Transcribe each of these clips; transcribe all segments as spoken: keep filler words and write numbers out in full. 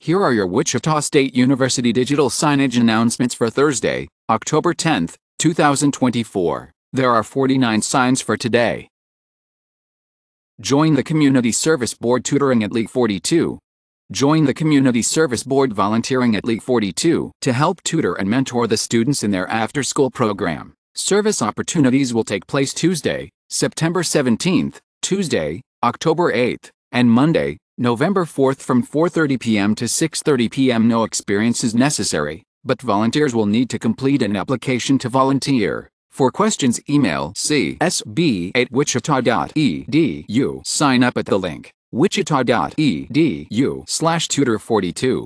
Here are your Wichita State University digital signage announcements for Thursday, October tenth, two thousand twenty-four. There are forty-nine signs for today. Join the Community Service Board tutoring at League forty-two. Join the Community Service Board volunteering at League forty-two to help tutor and mentor the students in their after-school program. Service opportunities will take place Tuesday, September seventeenth, Tuesday, October eighth, and Monday, November fourth from four thirty p m to six thirty p m No experience is necessary, but volunteers will need to complete an application to volunteer. For questions, email c s b at wichita dot e d u. Sign up at the link wichita dot e d u slash tutor forty-two.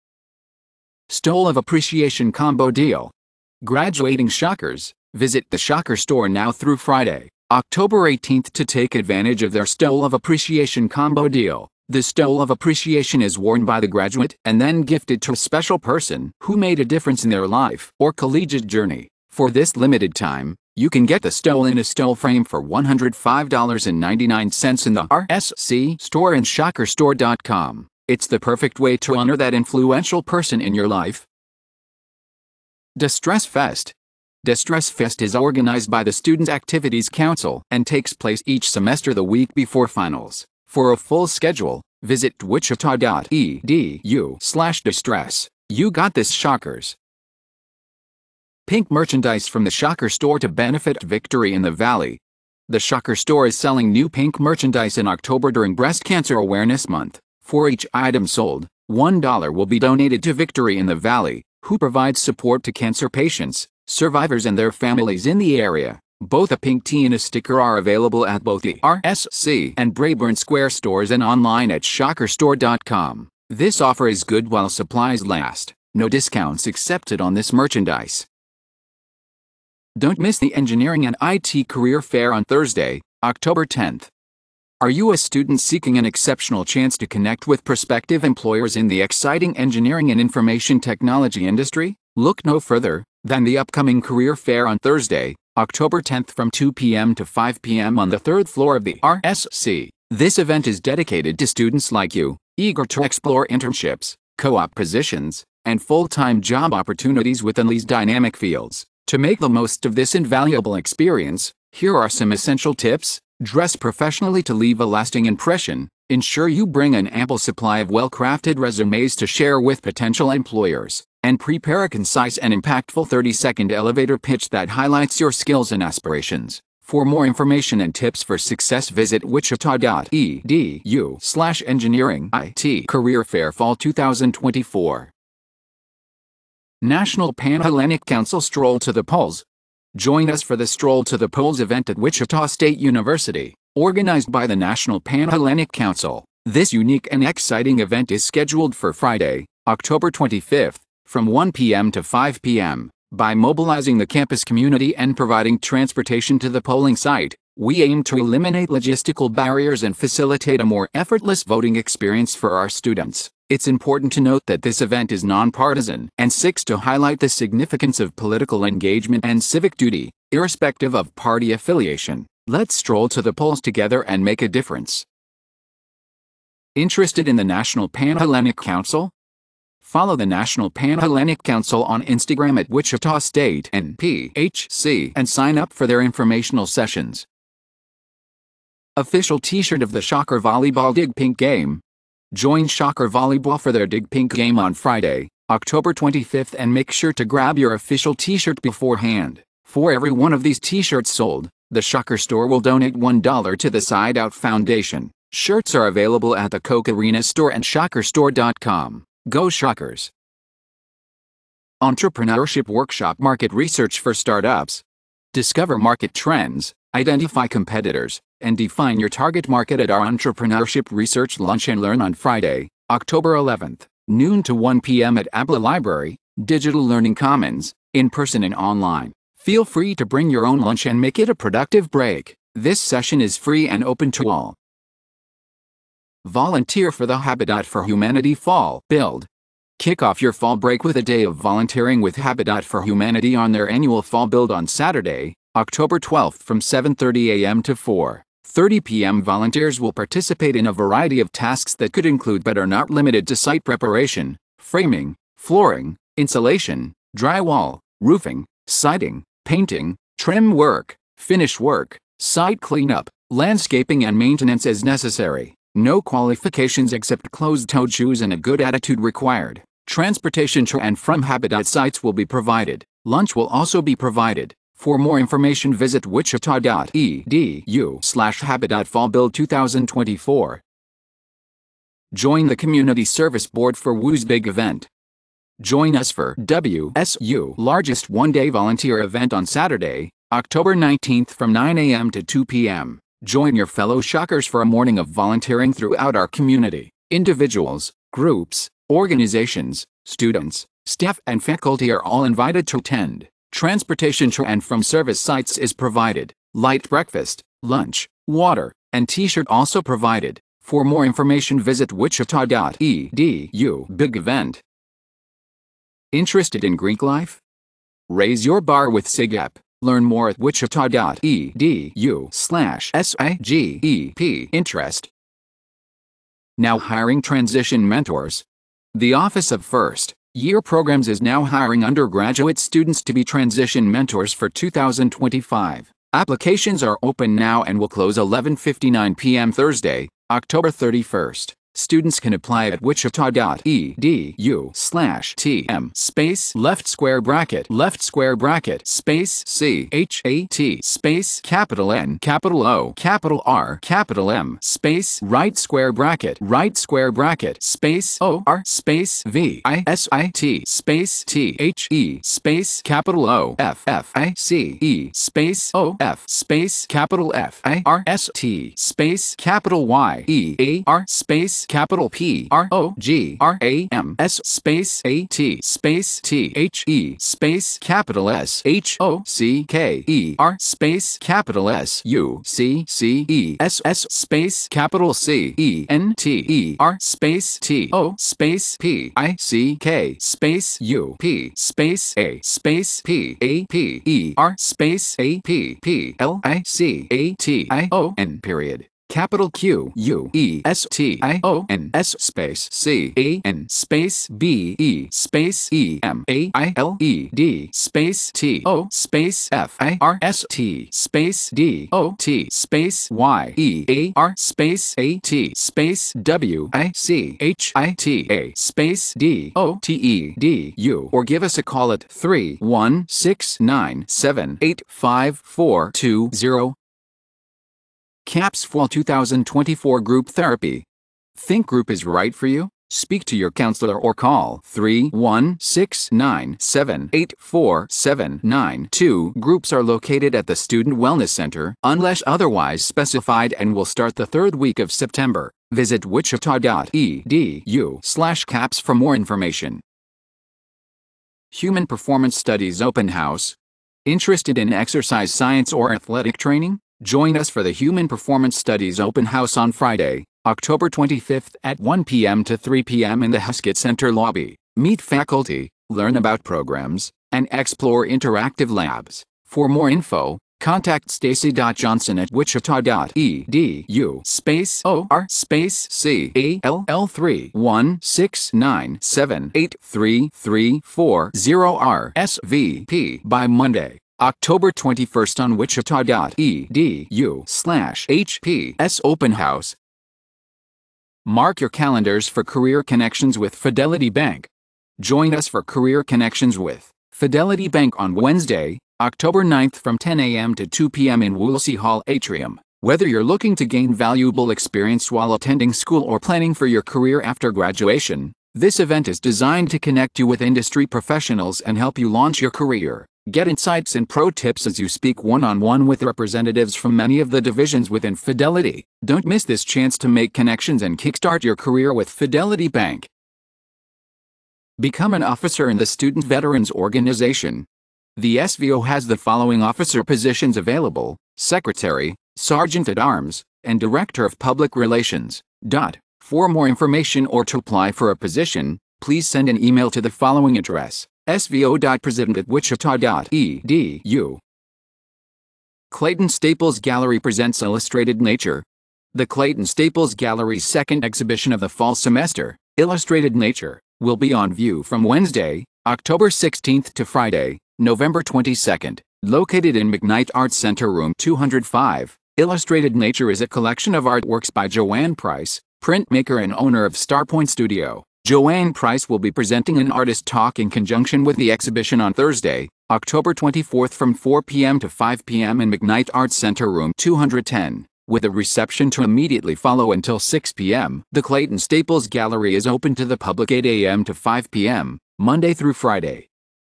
Stole of Appreciation Combo Deal. Graduating Shockers, visit the Shocker store now through Friday, October eighteenth to take advantage of their Stole of Appreciation Combo Deal. The Stole of Appreciation is worn by the graduate and then gifted to a special person who made a difference in their life or collegiate journey. For this limited time, you can get the Stole in a Stole frame for one hundred five dollars and ninety-nine cents in the R S C store and shocker store dot com. It's the perfect way to honor that influential person in your life. Distress Fest. Distress Fest is organized by the Student Activities Council and takes place each semester the week before finals. For a full schedule, visit wichita dot e d u slash distress. You got this, Shockers. Pink merchandise from the Shocker store to benefit Victory in the Valley. The Shocker store is selling new pink merchandise in October during Breast Cancer Awareness Month. For each item sold, one dollar will be donated to Victory in the Valley, who provides support to cancer patients, survivors and their families in the area. Both a pink tee and a sticker are available at both the R S C and Brayburn Square stores and online at shocker store dot com. This offer is good while supplies last. No discounts accepted on this merchandise. Don't miss the Engineering and I T Career Fair on Thursday, October tenth. Are you a student seeking an exceptional chance to connect with prospective employers in the exciting engineering and information technology industry? Look no further than the upcoming Career Fair on Thursday, October tenth from two p m to five p m on the third floor of the R S C. This event is dedicated to students like you, eager to explore internships, co-op positions, and full-time job opportunities within these dynamic fields. To make the most of this invaluable experience, here are some essential tips. Dress professionally to leave a lasting impression. Ensure you bring an ample supply of well-crafted resumes to share with potential employers, and prepare a concise and impactful thirty-second elevator pitch that highlights your skills and aspirations. For more information and tips for success, visit wichita dot e d u slash engineering I T Career Fair Fall two thousand twenty-four. National Pan-Hellenic Council Stroll to the Polls. Join us for the Stroll to the Polls event at Wichita State University, organized by the National Pan-Hellenic Council. This unique and exciting event is scheduled for Friday, October twenty-fifth, from one p m to five p m By mobilizing the campus community and providing transportation to the polling site, we aim to eliminate logistical barriers and facilitate a more effortless voting experience for our students. It's important to note that this event is nonpartisan and seeks to highlight the significance of political engagement and civic duty, irrespective of party affiliation. Let's stroll to the polls together and make a difference. Interested in the National Pan-Hellenic Council? Follow the National Pan-Hellenic Council on Instagram at Wichita State N P H C and sign up for their informational sessions. Official t-shirt of the Shocker Volleyball Dig Pink Game. Join Shocker Volleyball for their Dig Pink game on Friday, October twenty-fifth, and make sure to grab your official t-shirt beforehand. For every one of these t-shirts sold, the Shocker store will donate one dollar to the Side Out Foundation. Shirts are available at the Coke Arena store and shocker store dot com. Go Shockers! Entrepreneurship Workshop Market Research for Startups. Discover market trends, identify competitors, and define your target market at our Entrepreneurship Research Lunch and Learn on Friday, October eleventh, noon to one p m at A B L A Library, Digital Learning Commons, in person and online. Feel free to bring your own lunch and make it a productive break. This session is free and open to all. Volunteer for the Habitat for Humanity Fall Build. Kick off your fall break with a day of volunteering with Habitat for Humanity on their annual Fall Build on Saturday, October twelfth from seven thirty a m to four thirty p m Volunteers will participate in a variety of tasks that could include but are not limited to site preparation, framing, flooring, insulation, drywall, roofing, siding, painting, trim work, finish work, site cleanup, landscaping and maintenance as necessary. No qualifications except closed-toed shoes and a good attitude required. Transportation to and from Habitat sites will be provided. Lunch will also be provided. For more information visit wichita.edu slash Habitat Fall Build twenty twenty-four. Join the Community Service Board for W U's big event. Join us for W S U largest one-day volunteer event on Saturday, October nineteenth from nine a m to two p m Join your fellow Shockers for a morning of volunteering throughout our community. Individuals, groups, organizations, students, staff and faculty are all invited to attend. Transportation to and from service sites is provided. Light breakfast, lunch, water, and t-shirt also provided. For more information visit wichita.edu big event. Interested in Greek life? Raise your bar with SIGEP. Learn more at wichita.edu slash SIGEP interest. Now hiring transition mentors. The Office of First Year Programs is now hiring undergraduate students to be transition mentors for two thousand twenty-five. Applications are open now and will close eleven fifty-nine p m Thursday, October thirty-first. Students can apply at wichita.edu slash tm space left square bracket left square bracket space c h a t space capital N capital O capital R capital M space right square bracket right square bracket space O R space V I S I T space T H E space capital O F F I C E space O F space capital F I R S T space capital Y E A R space capital P R O G R A M S space A T space T H E space capital S H O C K E R space capital S U C C E S S space capital C E N T E R space T O space P I C K space U P space A space P A P E R space A P P L I C A T I O N period. Capital Q U E S T I O N S space C A N space B E space E M A I L E D space T O space F I R S T space D O T space Y E A R space A T space W I C H I T A space D O T E D U or give us a call at three one six nine seven eight five four two zero. CAPS Fall twenty twenty-four Group Therapy. Think group is right for you? Speak to your counselor or call three one six nine seven eight four seven nine two. Groups are located at the Student Wellness Center, unless otherwise specified, and will start the third week of September. Visit wichita.edu slash CAPS for more information. Human Performance Studies Open House. Interested in exercise science or athletic training? Join us for the Human Performance Studies Open House on Friday, October twenty-fifth at one p m to three p m in the Heskett Center lobby. Meet faculty, learn about programs, and explore interactive labs. For more info, contact Stacy Johnson at wichita.edu space O R space C A L L three one six nine seven eight three three four zero R S V P by Monday, October twenty-first on wichita.edu slash HPS Open House. Mark your calendars for Career Connections with Fidelity Bank. Join us for Career Connections with Fidelity Bank on Wednesday, October ninth from ten a m to two p m in Woolsey Hall Atrium. Whether you're looking to gain valuable experience while attending school or planning for your career after graduation, this event is designed to connect you with industry professionals and help you launch your career. Get insights and pro tips as you speak one-on-one with representatives from many of the divisions within Fidelity. Don't miss this chance to make connections and kickstart your career with Fidelity Bank. Become an officer in the Student Veterans Organization. The S V O has the following officer positions available: Secretary, Sergeant at Arms, and Director of Public Relations. Dot. For more information or to apply for a position, please send an email to the following address: s v o dot president at wichita dot e d u. Clayton Staples Gallery presents Illustrated Nature. The Clayton Staples Gallery's second exhibition of the fall semester, Illustrated Nature, will be on view from Wednesday, October sixteenth to Friday, November twenty-second. Located in McKnight Arts Center, Room two hundred five, Illustrated Nature is a collection of artworks by Joanne Price, printmaker and owner of Starpoint Studio. Joanne Price will be presenting an artist talk in conjunction with the exhibition on Thursday, October twenty-fourth from four p m to five p m in McKnight Arts Center, Room two hundred ten, with a reception to immediately follow until six p m The Clayton Staples Gallery is open to the public eight a m to five p m, Monday through Friday.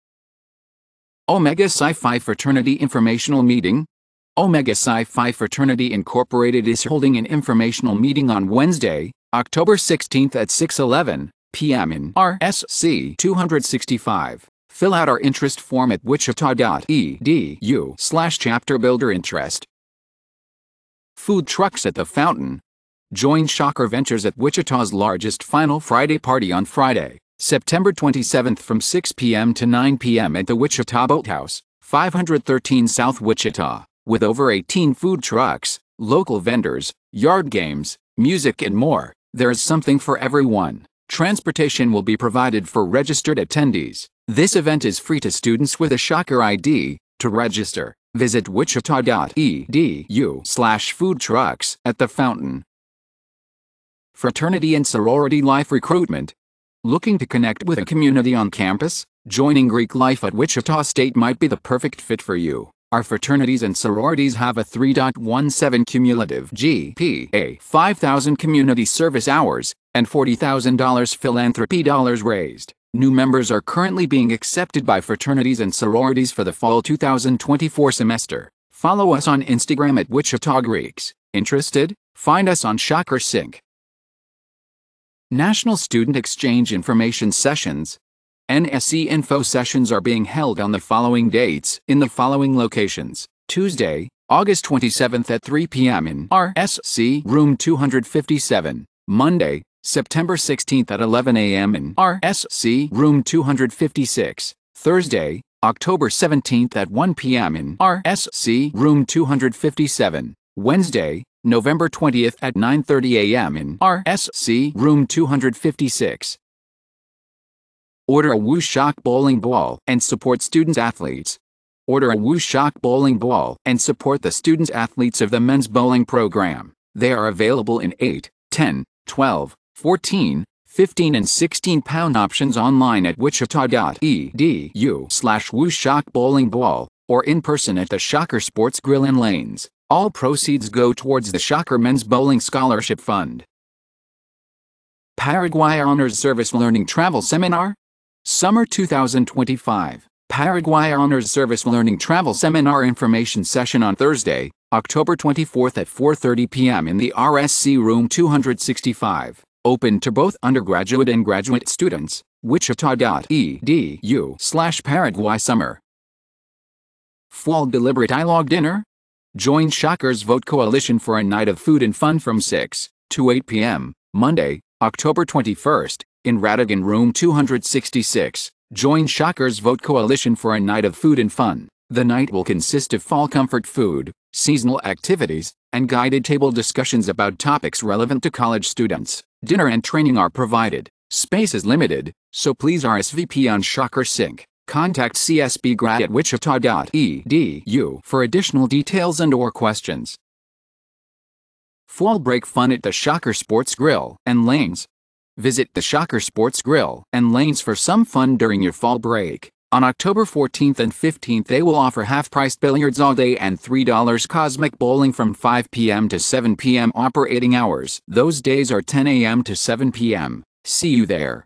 Omega Psi Phi Fraternity Informational Meeting. Omega Psi Phi Fraternity Incorporated is holding an informational meeting on Wednesday, October sixteenth at six eleven p m in R S C two sixty-five. Fill out our interest form at wichita dot e d u slash chapter builder interest. Food trucks at the fountain. Join Shocker Ventures at Wichita's largest Final Friday party on Friday, September twenty-seventh from six p m to nine p m at the Wichita Boathouse, five thirteen South Wichita, with over eighteen food trucks, local vendors, yard games, music and more. There is something for everyone. Transportation will be provided for registered attendees. This event is free to students with a Shocker I D. To register, visit wichita dot e d u slash food trucks at the fountain. Fraternity and sorority life recruitment. Looking to connect with a community on campus? Joining Greek life at Wichita State might be the perfect fit for you. Our fraternities and sororities have a three point seventeen cumulative G P A, five thousand community service hours, and forty thousand dollars philanthropy dollars raised. New members are currently being accepted by fraternities and sororities for the fall two thousand twenty-four semester. Follow us on Instagram at Wichita Greeks. Interested? Find us on Shocker Sync. National Student Exchange Information Sessions. N S E Info sessions are being held on the following dates in the following locations. Tuesday, August twenty-seventh at three p m in R S C Room two fifty-seven. Monday, September sixteenth at eleven a m in R S C Room two fifty-six. Thursday, October seventeenth at one p m in R S C Room two fifty-seven. Wednesday, November twentieth at nine thirty a m in R S C Room two fifty-six. Order a WuShock bowling ball and support students athletes. Order a WuShock bowling ball and support the students athletes of the men's bowling program. They are available in eight, ten, twelve, fourteen, fifteen and sixteen pound options online at wichita dot e d u slash WuShock bowling ball or in person at the Shocker Sports Grill in Lanes. All proceeds go towards the Shocker Men's Bowling Scholarship Fund. Paraguay Honors Service Learning Travel Seminar. Summer two thousand twenty-five. Paraguay Honors Service Learning Travel Seminar Information Session on Thursday, October twenty-fourth at four thirty p m in the R S C Room two sixty-five. Open to both undergraduate and graduate students. wichita dot e d u slash Paraguay Summer. Fall Deliberate Dialogue Dinner. Join Shocker's Vote Coalition for a night of food and fun from six to eight p m Monday, October twenty-first, in Radigan Room two sixty-six. Join Shocker's Vote Coalition for a night of food and fun. The night will consist of fall comfort food, seasonal activities, and guided table discussions about topics relevant to college students. Dinner and training are provided. Space is limited, so please R S V P on Shocker Sync. Contact C S B grad at wichita dot e d u for additional details and or questions. Fall break fun at the Shocker Sports Grill and Lanes. Visit the Shocker Sports Grill and Lanes for some fun during your fall break. On October fourteenth and fifteenth they will offer half-priced billiards all day and three dollar Cosmic Bowling from five p m to seven p m operating hours. Those days are ten a m to seven p m See you there.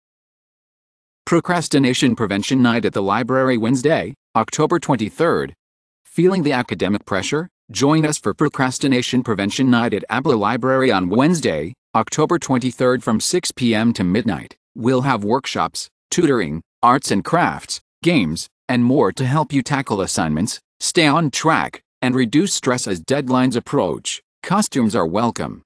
Procrastination Prevention Night at the Library Wednesday, October twenty-third. Feeling the academic pressure? Join us for Procrastination Prevention Night at Abla Library on Wednesday, October twenty-third from six p m to midnight. We'll have workshops, tutoring, arts and crafts, games, and more to help you tackle assignments, stay on track, and reduce stress as deadlines approach. Costumes are welcome.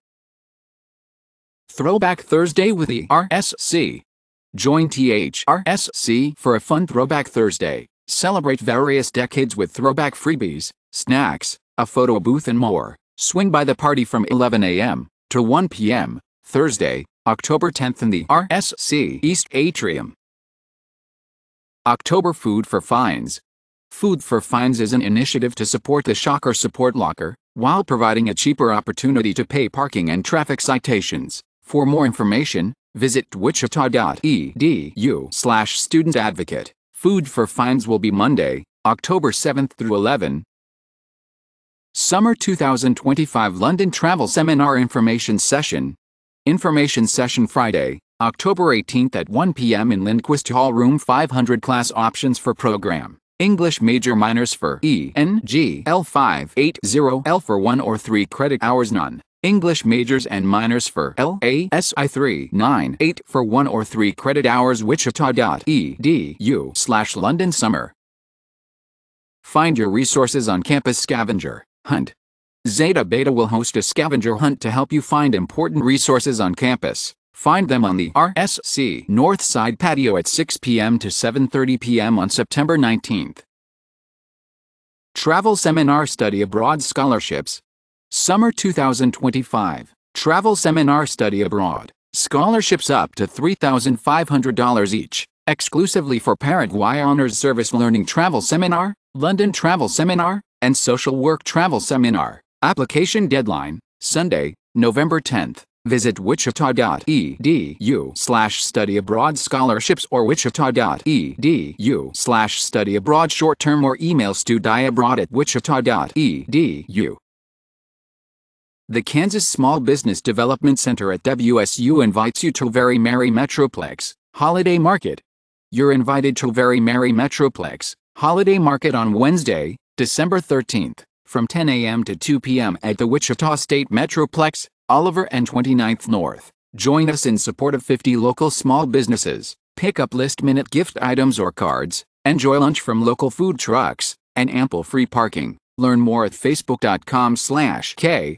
Throwback Thursday with the R S C. Join T H R S C for a fun Throwback Thursday. Celebrate various decades with throwback freebies, snacks, a photo booth and more. Swing by the party from eleven a m to one p m Thursday, October tenth in the R S C East Atrium. October Food for Fines. Food for Fines is an initiative to support the Shocker Support Locker, while providing a cheaper opportunity to pay parking and traffic citations. For more information, visit wichita dot e d u slash student advocate. Food for Fines will be Monday, October seventh through eleventh. Summer two thousand twenty-five London Travel Seminar Information Session. Information Session Friday, October eighteenth at one p m in Lindquist Hall Room five hundred. Class options for program. English major minors for E N G L five eighty L for one or three credit hours, none. English majors and minors for L A S I three ninety-eight for one or three credit hours. wichita dot e d u slash London Summer. Find your resources on campus scavenger hunt. Zeta Beta will host a scavenger hunt to help you find important resources on campus. Find them on the R S C North Side patio at six p m to seven thirty p m on September nineteenth. Travel Seminar Study Abroad Scholarships. Summer two thousand twenty-five. Travel Seminar Study Abroad. Scholarships up to three thousand five hundred dollars each, exclusively for Paraguay Honors Service Learning Travel Seminar, London Travel Seminar, and Social Work Travel Seminar. Application deadline, Sunday, November tenth. Visit wichita dot e d u slash study abroad scholarships or wichita dot e d u slash study abroad short term, or email studyabroad at wichita dot e d u. The Kansas Small Business Development Center at W S U invites you to Very Merry Metroplex Holiday Market. You're invited to Very Merry Metroplex Holiday Market on Wednesday, December thirteenth, from ten a m to two p m at the Wichita State Metroplex, Oliver and twenty-ninth North. Join us in support of fifty local small businesses. Pick up last-minute gift items or cards, enjoy lunch from local food trucks, and ample free parking. Learn more at facebook.com slash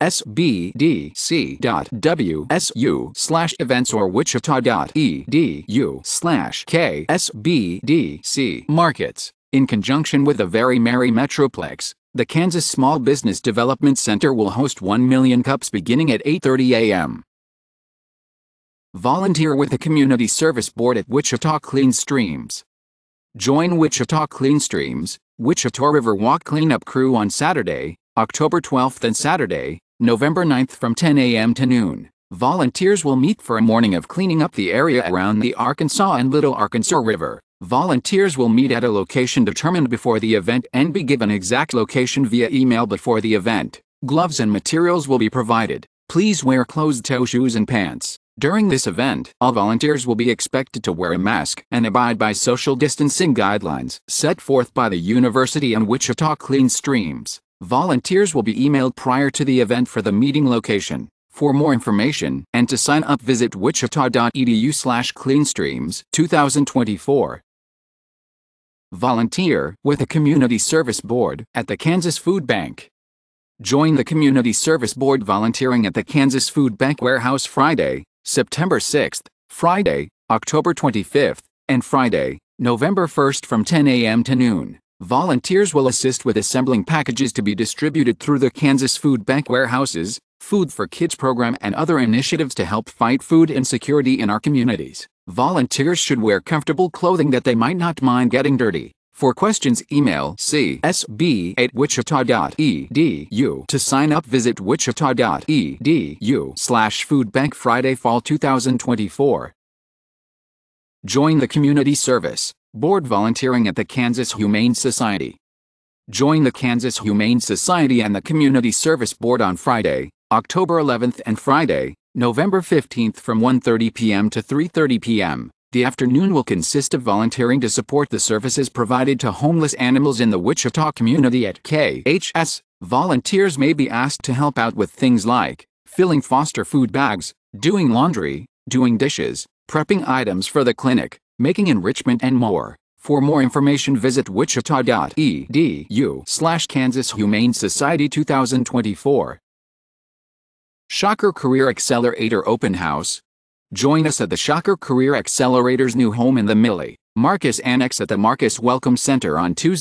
ksbdc.wsu slash events or wichita.edu slash ksbdc markets. In conjunction with the Very Merry Metroplex, the Kansas Small Business Development Center will host one million cups beginning at eight thirty a m Volunteer with the Community Service Board at Wichita Clean Streams. Join Wichita Clean Streams, Wichita River Walk Cleanup Crew on Saturday, October twelfth and Saturday, November ninth from ten a m to noon. Volunteers will meet for a morning of cleaning up the area around the Arkansas and Little Arkansas River. Volunteers will meet at a location determined before the event and be given exact location via email before the event. Gloves and materials will be provided. Please wear closed-toe shoes and pants. During this event, all volunteers will be expected to wear a mask and abide by social distancing guidelines set forth by the university and Wichita Clean Streams. Volunteers will be emailed prior to the event for the meeting location. For more information and to sign up, visit wichita dot e d u slash cleanstreams twenty twenty-four. Volunteer with the Community Service Board at the Kansas Food Bank. Join the Community Service Board volunteering at the Kansas Food Bank Warehouse Friday, September sixth, Friday, October twenty-fifth, and Friday, November first from ten a m to noon. Volunteers will assist with assembling packages to be distributed through the Kansas Food Bank warehouses, Food for Kids program, and other initiatives to help fight food insecurity in our communities. Volunteers should wear comfortable clothing that they might not mind getting dirty. For questions, email c s b at wichita dot e d u. To sign up, visit wichita dot e d u slash food bank Friday fall twenty twenty-four. Join the Community Service Board volunteering at the Kansas Humane Society. Join the Kansas Humane Society and the Community Service Board on Friday, October eleventh, and Friday, November fifteenth from one thirty p m to three thirty p m The afternoon will consist of volunteering to support the services provided to homeless animals in the Wichita community at K H S. Volunteers may be asked to help out with things like filling foster food bags, doing laundry, doing dishes, prepping items for the clinic, making enrichment, and more. For more information, visit wichita dot e d u slash Kansas Humane Society twenty twenty-four. Shocker Career Accelerator Open House. Join us at the Shocker Career Accelerator's new home in the Millie Marcus Annex at the Marcus Welcome Center on Tuesday,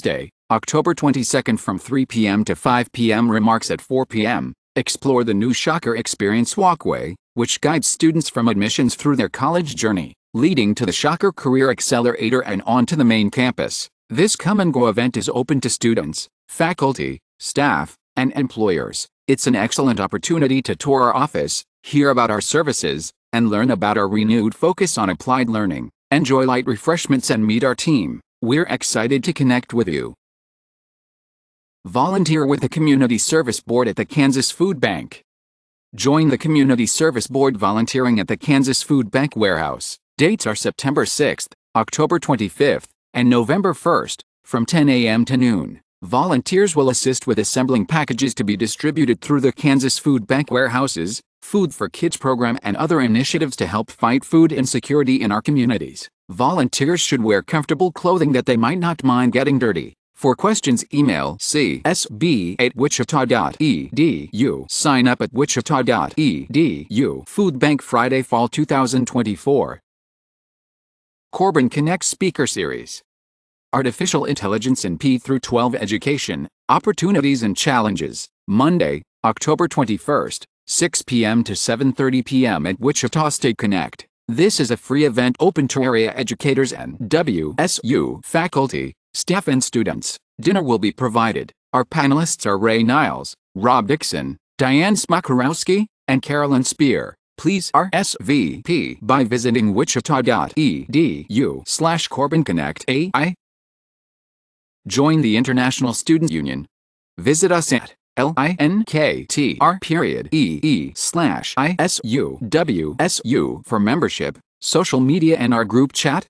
October twenty-second from three p m to five p m Remarks at four p m Explore the new Shocker Experience Walkway, which guides students from admissions through their college journey, leading to the Shocker Career Accelerator and on to the main campus. This come-and-go event is open to students, faculty, staff, and employers. It's an excellent opportunity to tour our office, hear about our services, and learn about our renewed focus on applied learning. Enjoy light refreshments and meet our team. We're excited to connect with you. Volunteer with the Community Service Board at the Kansas Food Bank. Join the Community Service Board volunteering at the Kansas Food Bank warehouse. Dates are September sixth, October twenty-fifth, and November first, from ten a m to noon. Volunteers will assist with assembling packages to be distributed through the Kansas Food Bank warehouses, Food for Kids program, and other initiatives to help fight food insecurity in our communities. Volunteers should wear comfortable clothing that they might not mind getting dirty. For questions, email c s b at wichita dot e d u. Sign up at wichita dot e d u. Food Bank Friday Fall two thousand twenty-four. Corbin Connect Speaker Series. Artificial Intelligence in P through twelve Education, Opportunities and Challenges. Monday, October twenty-first, six p m to seven thirty p m at Wichita State Connect. This is a free event open to area educators and W S U faculty, staff, and students. Dinner will be provided. Our panelists are Ray Niles, Rob Dixon, Diane Smakarowski, and Carolyn Spear. Please R S V P by visiting wichita dot e d u slash Corbin Connect A I. Join the International Student Union. Visit us at linktr period ee slash isuwsu for membership, social media, and our group chat.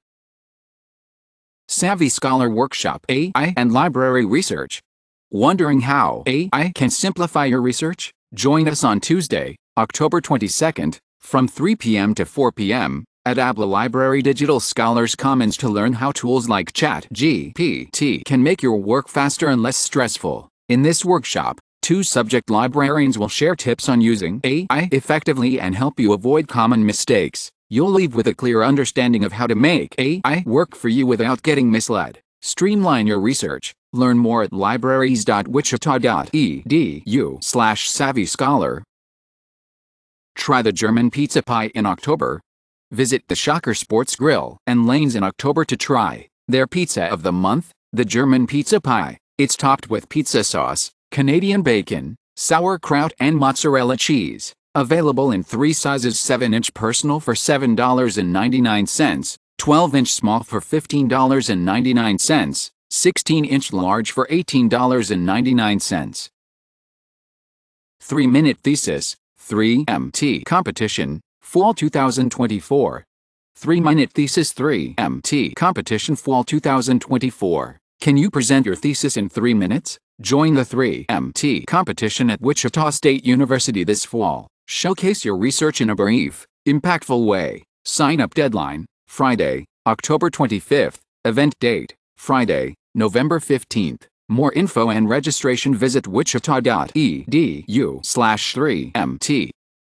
Savvy Scholar Workshop A I and Library Research. Wondering how A I can simplify your research? Join us on Tuesday, October twenty-second, from three p m to four p m at ABLA Library Digital Scholars Commons to learn how tools like ChatGPT can make your work faster and less stressful. In this workshop, two subject librarians will share tips on using A I effectively and help you avoid common mistakes. You'll leave with a clear understanding of how to make A I work for you without getting misled. Streamline your research. Learn more at libraries dot wichita dot e d u slash savvy scholar. Try the German pizza pie in October. Visit the Shocker Sports Grill and Lanes in October to try their pizza of the month, the German pizza pie. It's topped with pizza sauce, Canadian bacon, sauerkraut, and mozzarella cheese. Available in three sizes: seven inch personal for seven dollars and ninety-nine cents, twelve inch small for fifteen dollars and ninety-nine cents, sixteen inch large for eighteen dollars and ninety-nine cents. three minute Thesis, three M T Competition, Fall two thousand twenty-four. three minute Thesis three M T Competition Fall two thousand twenty-four. Can you present your thesis in three minutes? Join the three M T competition at Wichita State University this fall. Showcase your research in a brief, impactful way. Sign-up deadline, Friday, October twenty-fifth. Event date, Friday, November fifteenth. More info and registration visit wichita dot e d u slash three M T.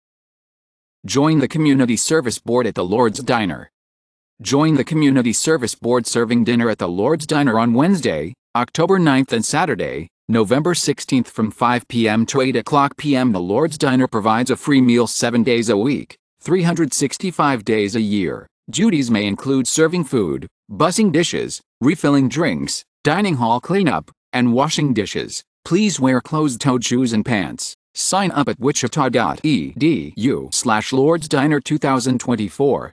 Join the Community Service Board at the Lord's Diner. Join the Community Service Board serving dinner at the Lord's Diner on Wednesday, October ninth, and Saturday, November sixteenth from five p m to eight o'clock p m The Lord's Diner provides a free meal seven days a week, three hundred sixty-five days a year. Duties may include serving food, bussing dishes, refilling drinks, dining hall cleanup, and washing dishes. Please wear closed-toed shoes and pants. Sign up at wichita dot e d u slash Lord's Diner two thousand twenty-four.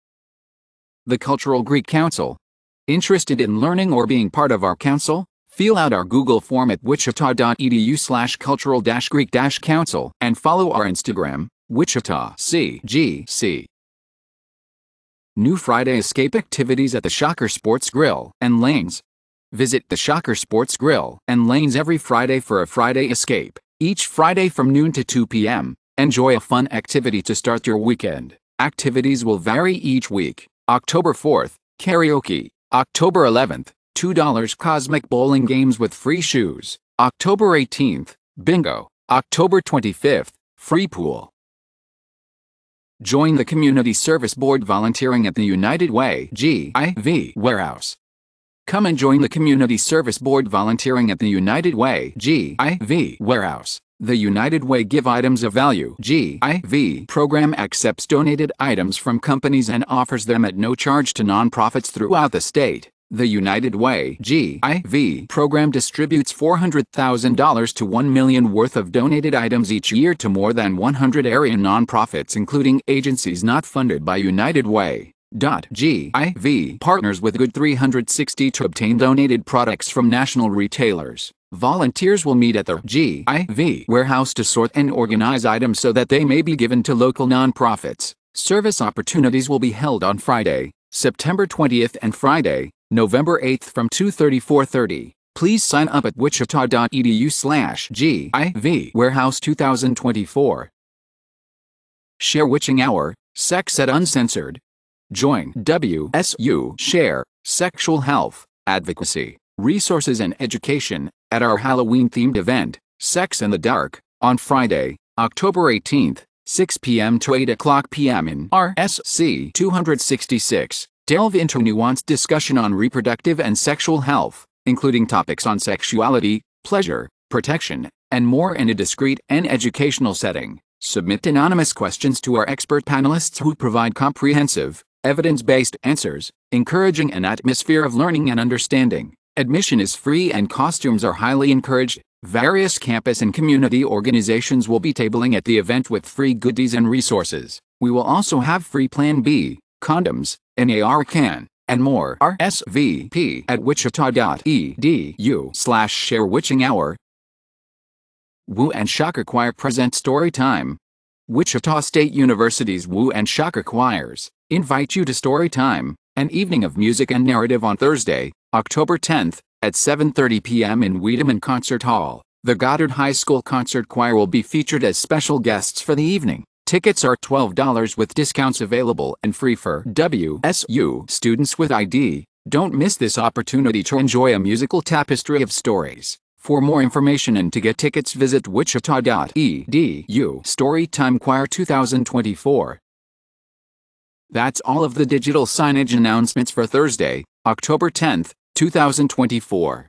The Cultural Greek Council. Interested in learning or being part of our council? Fill out our Google form at wichita dot e d u slash cultural dash greek dash council and follow our Instagram, Wichita C G C. New Friday Escape activities at the Shocker Sports Grill and Lanes. Visit the Shocker Sports Grill and Lanes every Friday for a Friday Escape. Each Friday from noon to two p m Enjoy a fun activity to start your weekend. Activities will vary each week. October fourth, karaoke. October eleventh, two dollar Cosmic Bowling games with free shoes. October eighteenth, bingo. October twenty-fifth, free pool. Join the Community Service Board volunteering at the United Way G I V warehouse. Come and join the Community Service Board volunteering at the United Way G I V warehouse. The United Way Give Items of Value G I V program accepts donated items from companies and offers them at no charge to nonprofits throughout the state. The United Way G I V program distributes four hundred thousand dollars to one million dollars worth of donated items each year to more than one hundred area nonprofits, including agencies not funded by United Way. G I V partners with Good three sixty to obtain donated products from national retailers. Volunteers will meet at the G I V warehouse to sort and organize items so that they may be given to local nonprofits. Service opportunities will be held on Friday, September twentieth and Friday, November eighth from two thirty to four thirty. Please sign up at wichita.edu slash GIV Warehouse twenty twenty-four. Share Witching Hour, Sex Ed Uncensored. Join W S U Share, Sexual Health, Advocacy, Resources and Education, at our Halloween-themed event, Sex in the Dark, on Friday, October eighteenth, six p m to eight o'clock p m in R S C two sixty-six. Delve into nuanced discussion on reproductive and sexual health, including topics on sexuality, pleasure, protection, and more in a discreet and educational setting. Submit anonymous questions to our expert panelists who provide comprehensive, evidence-based answers, encouraging an atmosphere of learning and understanding. Admission is free and costumes are highly encouraged. Various campus and community organizations will be tabling at the event with free goodies and resources. We will also have free Plan B, condoms, Narcan, and more. R S V P at wichita.edu slash share witching hour. Wu and Shaka Choir present Story Time. Wichita State University's Wu and Shaka Choirs invite you to Story Time, an evening of music and narrative on Thursday, October tenth, at seven thirty p m in Wiedemann Concert Hall. The Goddard High School Concert Choir will be featured as special guests for the evening. Tickets are twelve dollars with discounts available and free for W S U students with I D. Don't miss this opportunity to enjoy a musical tapestry of stories. For more information and to get tickets, visit wichita.edu. Storytime Choir twenty twenty-four. That's all of the digital signage announcements for Thursday, October tenth, two thousand twenty-four.